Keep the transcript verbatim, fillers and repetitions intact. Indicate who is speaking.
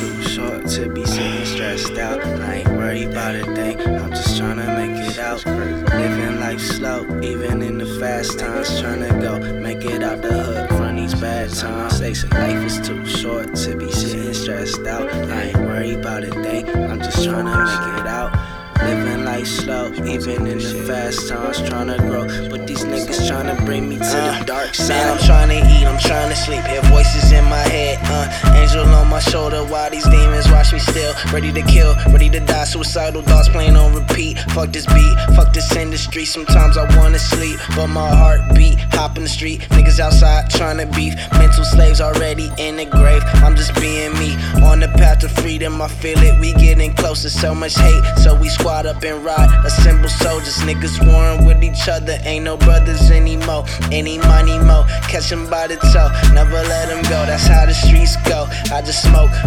Speaker 1: too short to be sitting stressed out. I ain't worried about a thing, I'm just tryna make it out. Living life slow, even in the fast times. Tryna go, make it out the hood from these bad times. They say life is too short to be sitting stressed out. I ain't worried about a thing, I'm just tryna make it out. Living life slow, even in the fast times, tryna grow. But these niggas tryna bring me to uh, the dark side. Man, I'm tryna eat, I'm tryna sleep, hear voices in my head. Uh, angel on my shoulder, while these demons watch me still. Ready to kill, ready to die, suicidal thoughts playing on repeat. Fuck this beat, fuck this industry. Sometimes I wanna sleep, but my heart beat. Hop in the street, niggas outside tryna beef. Mental slaves already in the grave. I'm just being me, on the path to freedom. I feel it, we getting closer. So much hate, so we squad up and ride. Assemble soldiers, niggas warring with each other. Ain't no brothers anymore, any money mo. Catch 'em by the toe, never let 'em go. That's how the streets go. I just smoke,